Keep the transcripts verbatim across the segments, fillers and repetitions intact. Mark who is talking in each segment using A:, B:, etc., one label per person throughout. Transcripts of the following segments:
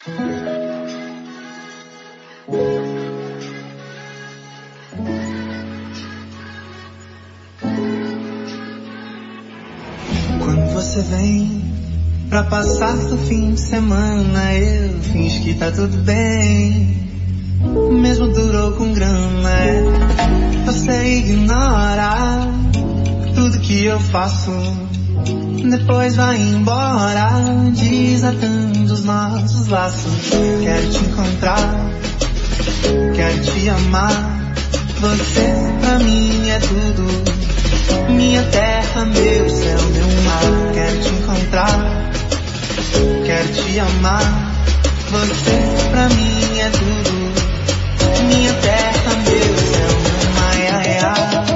A: Quando você vem pra passar seu fim de semana, eu finge que tá tudo bem, mesmo durou com grana. É. Você ignora tudo que eu faço, depois vai embora, desatando os nossos laços. Quero te encontrar, quero te amar, você pra mim é tudo, minha terra, meu céu, meu mar. Quero te encontrar, quero te amar, você pra mim é tudo, minha terra, meu céu, meu mar. Ai, ai.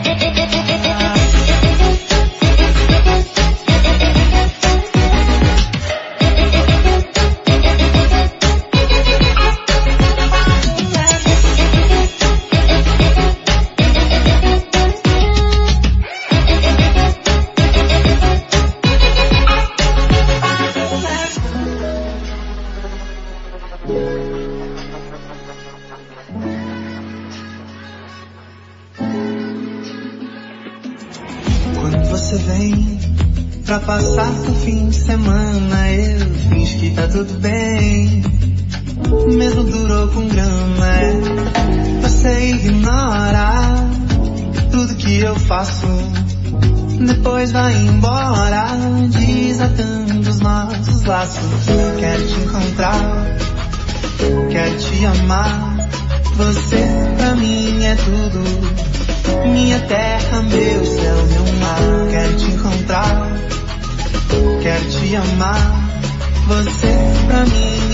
A: Quando você vem pra passar seu fim de semana, eu finge que tá tudo bem, mesmo durou com grana. É. Você ignora tudo que eu faço, depois vai embora, desatando os nossos laços. Quero te encontrar, quero te amar, você pra mim é tudo, minha terra, meu céu, meu mar. Quero te encontrar, quero te amar, você pra mim